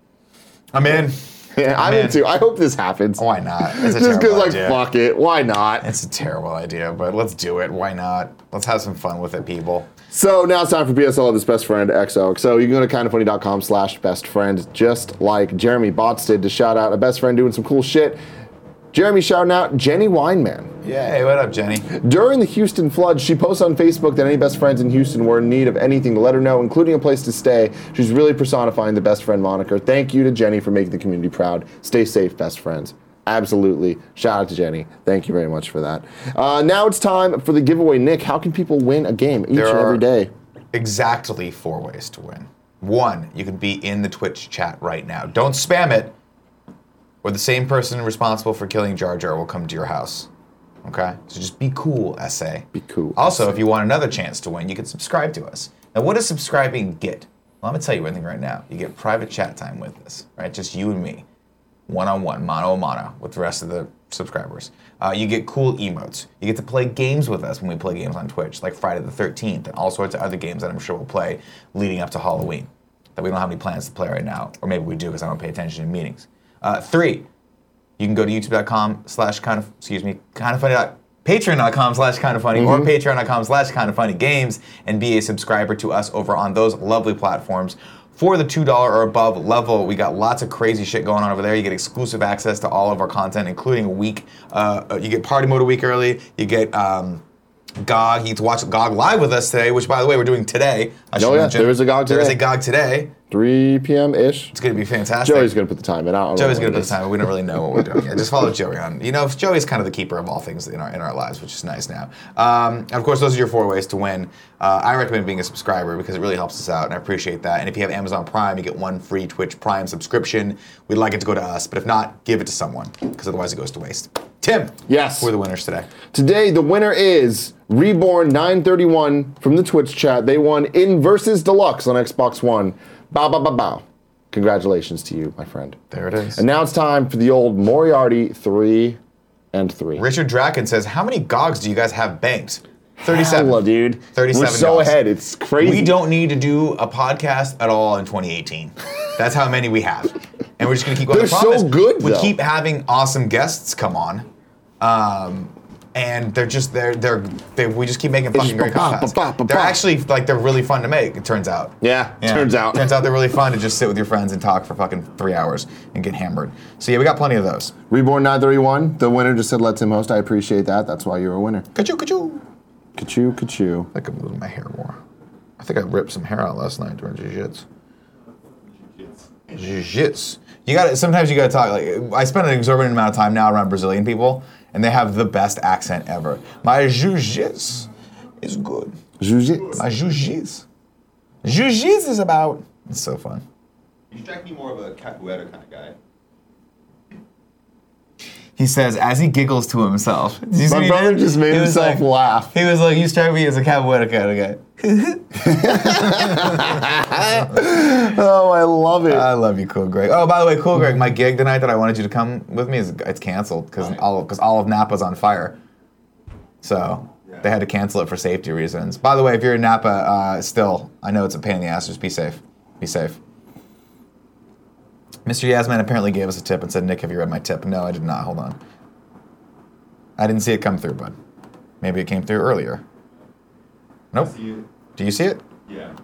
I'm in. Yeah, I'm in too. I hope this happens. Why not? It's a Just terrible because, idea. fuck it. Why not? It's a terrible idea, but let's do it. Why not? Let's have some fun with it, people. So now it's time for PSL of this Best Friend XO. So you can go to kindoffunny.com/bestfriend, just like Jeremy Botts did, to shout out a best friend doing some cool shit. Jeremy shouting out Jenny Weinman. Yay, what up, Jenny? During the Houston flood, she posted on Facebook that any best friends in Houston were in need of anything to let her know, including a place to stay. She's really personifying the best friend moniker. Thank you to Jenny for making the community proud. Stay safe, best friends. Absolutely. Shout out to Jenny. Thank you very much for that. Now it's time for the giveaway. Nick, how can people win a game each and every day? Exactly 4 ways to win. 1, you can be in the Twitch chat right now. Don't spam it, or the same person responsible for killing Jar Jar will come to your house. Okay? So just be cool, SA. Be cool. Also, if you want another chance to win, you can subscribe to us. Now, what does subscribing get? Well, I'm going to tell you one thing right now. You get private chat time with us, right? Just you and me. One-on-one, mano-a-mano, with the rest of the subscribers. You get cool emotes. You get to play games with us when we play games on Twitch, like Friday the 13th and all sorts of other games that I'm sure we'll play leading up to Halloween that we don't have any plans to play right now. Or maybe we do because I don't pay attention in meetings. 3, you can go to patreon.com/kindoffunny or patreon.com/kindoffunnygames and be a subscriber to us over on those lovely platforms. For the $2 or above level, we got lots of crazy shit going on over there. You get exclusive access to all of our content, including a week. You get party mode a week early. You get GOG. You get to watch GOG live with us today, which, by the way, we're doing today. There is a GOG today. There is a GOG today. 3 p.m.-ish. It's going to be fantastic. Joey's going to put the time in. Joey's going to put the time in. We don't really know what we're doing yet. Just follow Joey on. You know, Joey's kind of the keeper of all things in our lives, which is nice now. Of course, those are your 4 ways to win. I recommend being a subscriber because it really helps us out, and I appreciate that. And if you have Amazon Prime, you get 1 free Twitch Prime subscription. We'd like it to go to us, but if not, give it to someone because otherwise it goes to waste. Tim. Yes. Who are the winners today? Today, the winner is Reborn931 from the Twitch chat. They won Inversus Deluxe on Xbox One. Bow, bow, bow, bow. Congratulations to you, my friend. There it is. And now it's time for the old Moriarty 3 and 3. Richard Draken says, how many GOGs do you guys have banked? 37. Hella, dude. 37 We're so GOGs. ahead. It's crazy. We don't need to do a podcast at all in 2018. That's how many we have. And we're just going to keep going. They're The problem so is good, We though. keep having awesome guests come on. And they're just, we just keep making fucking great podcasts. They're actually, they're really fun to make, it turns out. Yeah, turns out. Turns out they're really fun to just sit with your friends and talk for fucking 3 hours and get hammered. So yeah, we got plenty of those. Reborn931, the winner just said let Tim host. I appreciate that. That's why you're a winner. Ka-choo, ka-choo. Ka-choo, ka-choo. I think I'm moving my hair more. I think I ripped some hair out last night during jiu-jitsu. Jiu-jitsu. Sometimes you gotta talk, I spend an exorbitant amount of time now around Brazilian people, and they have the best accent ever. My jiu-jitsu is good. Jiu-jitsu. My jiu-jitsu. Jiu-jitsu is about... It's so fun. You strike me more of a capoeira kind of guy. He says, as he giggles to himself. My brother just made himself laugh. He was like, you strike me as a capoeira kind of guy. Oh, I love it. I love you, Cool Greg. Oh, by the way, Cool Greg, my gig tonight that I wanted you to come with me, it's canceled because all of Napa's on fire. So they had to cancel it for safety reasons. By the way, if you're in Napa, still, I know it's a pain in the ass. Just be safe. Be safe. Mr. Yasman apparently gave us a tip and said, Nick, have you read my tip? No, I did not. Hold on. I didn't see it come through, bud. Maybe it came through earlier. Nope. I see it. Do you see it? Yeah.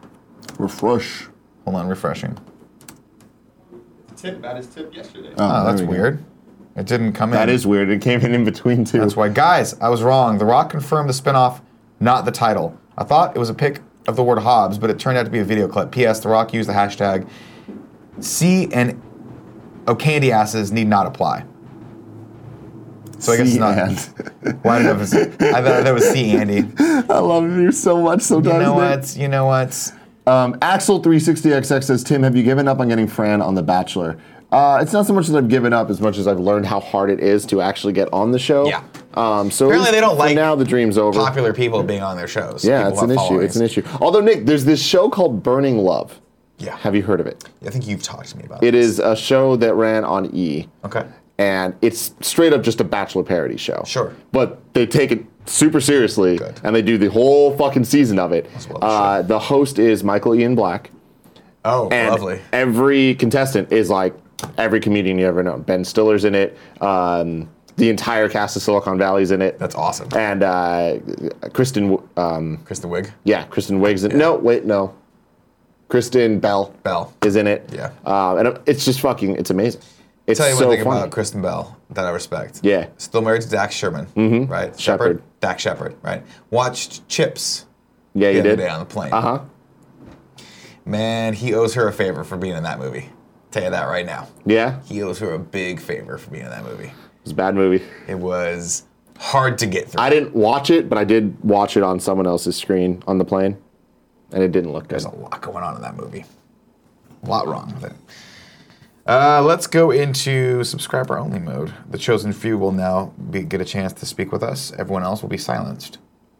Refresh. Hold on, refreshing. Tip about his tip yesterday. Oh, that's there we go. weird. It didn't come in. That is weird. It came in between two. That's why. Guys, I was wrong. The Rock confirmed the spinoff, not the title. I thought it was a pic of the word Hobbs, but it turned out to be a video clip. P.S. The Rock used the hashtag C and candy asses need not apply. So I guess it's not. Why did I thought that was C Andy. I love you so much sometimes. You know what? Axel360XX says, Tim, have you given up on getting Fran on The Bachelor? It's not so much that I've given up as much as I've learned how hard it is to actually get on the show. Yeah. So Apparently they don't like now the dream's over. Popular people being on their shows. Yeah, People it's an have issue. followings. It's an issue. Although, Nick, there's this show called Burning Love. Yeah. Have you heard of it? I think you've talked to me about It this. is a show that ran on E. Okay. And it's straight up just a Bachelor parody show. Sure. But they take it super seriously. Good. And they do the whole fucking season of it. Well the host is Michael Ian Black. Oh, And lovely. every contestant is like every comedian you ever know. Ben Stiller's in it. The entire cast of Silicon Valley's in it. That's awesome. And Kristen Wiig. Yeah, Kristen Wiig's in it. No, wait, no. Kristen Bell is in it. Yeah. And it's just fucking, it's amazing. It's Tell you so one thing funny. about Kristen Bell that I respect. Yeah. Still married to Dax Sherman, right? Shepherd. Dax Shepard, right? Watched Chips. Yeah, the you other did. day on the plane. Uh-huh. Man, he owes her a favor for being in that movie. Tell you that right now. Yeah? He owes her a big favor for being in that movie. It was a bad movie. It was hard to get through. I didn't watch it, but I did watch it on someone else's screen on the plane, and it didn't look good. There's a lot going on in that movie. A lot wrong with it. Let's go into subscriber-only mode. The chosen few will now get a chance to speak with us. Everyone else will be silenced.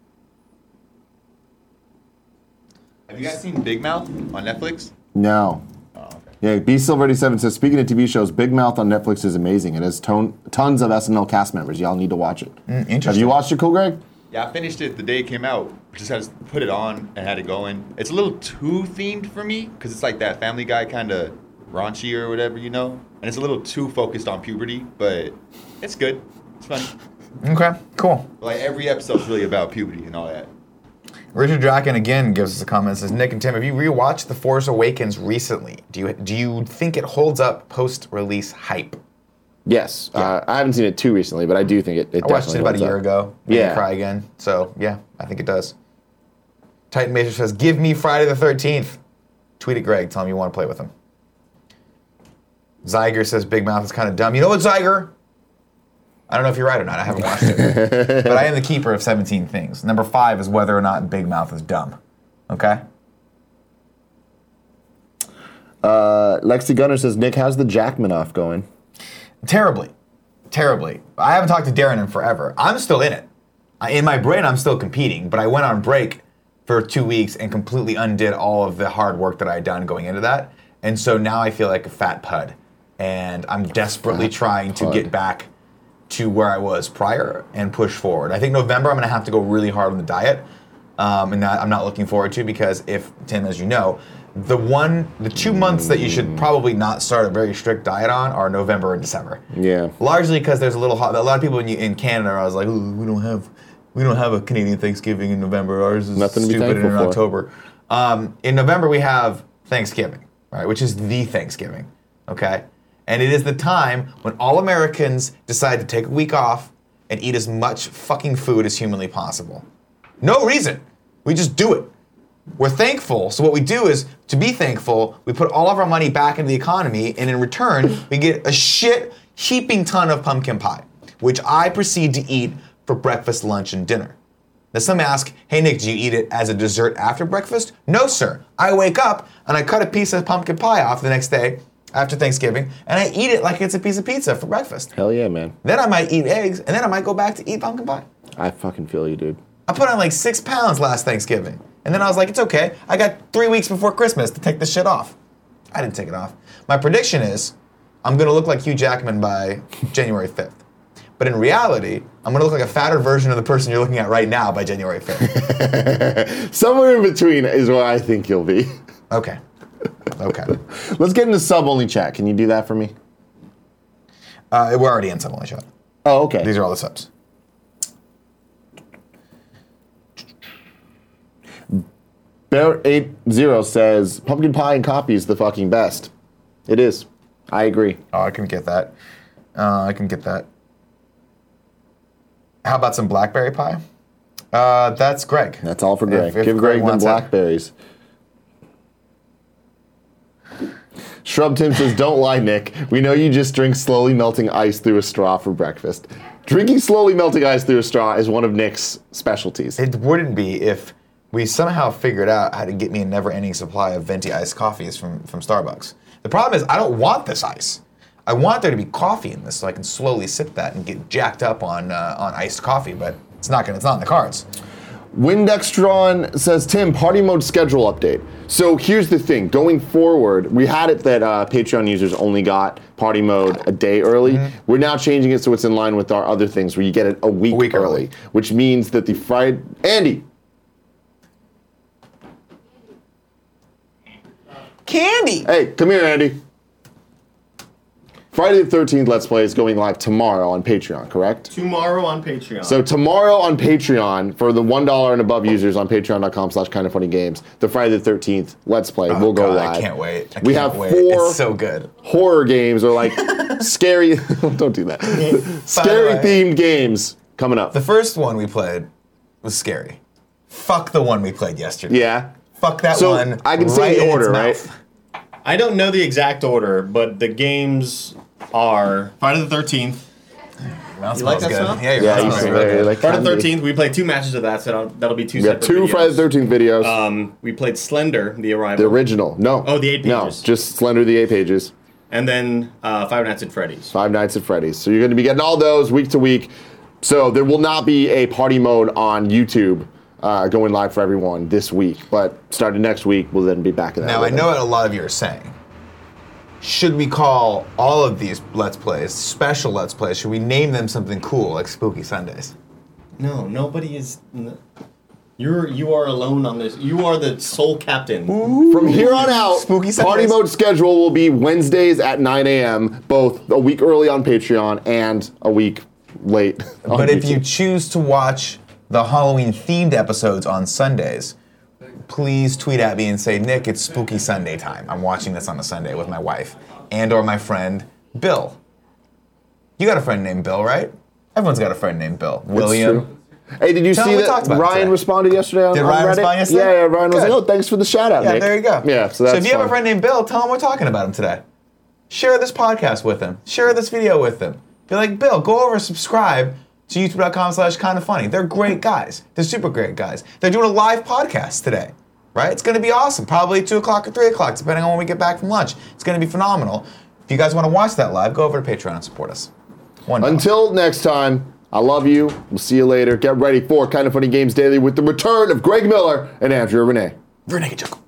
Have you guys seen Big Mouth on Netflix? No. Oh, okay. Yeah, B Silver87 says, speaking of TV shows, Big Mouth on Netflix is amazing. It has tons of SNL cast members. Y'all need to watch it. Interesting. Have you watched it, Cool Greg? Yeah, I finished it the day it came out. Just had to put it on and had it going. It's a little too themed for me because it's like that Family Guy kind of raunchy or whatever, you know? And it's a little too focused on puberty, but it's good. It's funny. Okay, cool. Like every episode's really about puberty and all that. Richard Draken again gives us a comment. Says, Nick and Tim, have you rewatched The Force Awakens recently? Do you think it holds up post-release hype? Yes. I haven't seen it too recently, but I do think it definitely I watched it about a year holds up. ago. Made me Yeah. cry again. So, yeah, I think it does. Titan Major says, give me Friday the 13th. Tweet at Greg. Tell him you want to play with him. Zyger says, Big Mouth is kind of dumb. You know what, Zyger? I don't know if you're right or not. I haven't watched it. But I am the keeper of 17 things. Number 5 is whether or not Big Mouth is dumb. Okay? Lexi Gunner says, Nick, how's the Jackmanoff going? Terribly. Terribly. I haven't talked to Darren in forever. I'm still in it. In my brain, I'm still competing, but I went on break for 2 weeks and completely undid all of the hard work that I had done going into that. And so now I feel like a fat pud. And I'm desperately trying to get back to where I was prior and push forward. I think November I'm going to have to go really hard on the diet. And that I'm not looking forward to because if, Tim, as you know, the 2 months that you should probably not start a very strict diet on are November and December. Yeah. Largely because there's a lot of people in Canada are always like, ooh, we don't have a Canadian Thanksgiving in November. Ours is Nothing to be stupid thankful in for. October. In November we have Thanksgiving, right, which is the Thanksgiving, okay? And it is the time when all Americans decide to take a week off and eat as much fucking food as humanly possible. No reason. We just do it. We're thankful, so what we do is, to be thankful, we put all of our money back into the economy, and in return, we get a heaping ton of pumpkin pie, which I proceed to eat for breakfast, lunch, and dinner. Now some ask, hey Nick, do you eat it as a dessert after breakfast? No, sir. I wake up, and I cut a piece of pumpkin pie off the next day, after Thanksgiving, and I eat it like it's a piece of pizza for breakfast. Hell yeah, man. Then I might eat eggs, and then I might go back to eat pumpkin pie. I fucking feel you, dude. I put on like 6 pounds last Thanksgiving. And then I was like, it's okay. I got 3 weeks before Christmas to take this shit off. I didn't take it off. My prediction is I'm going to look like Hugh Jackman by January 5th. But in reality, I'm going to look like a fatter version of the person you're looking at right now by January 5th. Somewhere in between is where I think you'll be. Okay. Okay. Let's get into sub-only chat. Can you do that for me? We're already in sub-only chat. Oh, okay. These are all the subs. Bear80 says, pumpkin pie and coffee is the fucking best. It is. I agree. Oh, I can get that. I can get that. How about some blackberry pie? That's Greg. That's all for Greg. If Give Greg them wants it. blackberries. Shrub Tim says, don't lie, Nick. We know you just drink slowly melting ice through a straw for breakfast. Drinking slowly melting ice through a straw is one of Nick's specialties. It wouldn't be if we somehow figured out how to get me a never-ending supply of venti iced coffees from Starbucks. The problem is I don't want this ice. I want there to be coffee in this so I can slowly sip that and get jacked up on iced coffee, but it's not in the cards. Windextron says, Tim, party mode schedule update. So here's the thing. Going forward, we had it that Patreon users only got party mode a day early. Mm-hmm. We're now changing it so it's in line with our other things where you get it a week early, which means that the Friday... Andy! Candy! Hey, come here, Andy. Friday the 13th Let's Play is going live tomorrow on Patreon, correct? Tomorrow on Patreon. So tomorrow on Patreon, for the $1 and above users on patreon.com/kindoffunnygames, the Friday the 13th Let's Play will go live. I can't wait. We have 4 It's so good. horror games or like scary, don't do that, scary themed games coming up. The first one we played was scary. Fuck the one we played yesterday. Yeah. Fuck that So one. I can say the order, right? I don't know the exact order, but the games are Friday the 13th. Mouth You like smells that good. smell? Yeah, your Yeah, mouth you smells smell real very good. like Friday the candy. 13th, we played 2 matches of that, so that'll be 2 We have separate 2 videos. Friday the 13th videos. We played Slender, The Arrival. The original. No. Oh, the 8 pages. No, just Slender, the 8 pages. And then Five Nights at Freddy's. Five Nights at Freddy's. So you're going to be getting all those week to week. So there will not be a party mode on YouTube going live for everyone this week. But starting next week, we'll then be back in that. Now, I know what a lot of you are saying. Should we call all of these Let's Plays special Let's Plays? Should we name them something cool like Spooky Sundays? No, nobody is. You are alone on this. You are the sole captain. From here on out, Spooky party Sundays. mode schedule will be Wednesdays at 9 a.m., both a week early on Patreon and a week late on But if YouTube. you choose to watch the Halloween-themed episodes on Sundays, please tweet at me and say, Nick, it's Spooky Sunday time. I'm watching this on a Sunday with my wife and or my friend, Bill. You got a friend named Bill, right? Everyone's got a friend named Bill. William. True. Hey, did you Tell see him we that talked about it Ryan today. responded yesterday on Did on Ryan Reddit? respond yesterday? Yeah, Ryan was Good. like, oh, thanks for the shout out, Yeah, Nick. there you go. Yeah, so that's if you have a fun. friend named Bill, tell him we're talking about him today. Share this podcast with him. Share this video with him. Be like, Bill, go over and subscribe to youtube.com/kindoffunny. They're great guys. They're super great guys. They're doing a live podcast today, right? It's going to be awesome. Probably 2 o'clock or 3 o'clock, depending on when we get back from lunch. It's going to be phenomenal. If you guys want to watch that live, go over to Patreon and support us. Until next time, I love you. We'll see you later. Get ready for Kind of Funny Games Daily with the return of Greg Miller and Andrew Renee. Renee Chuckle.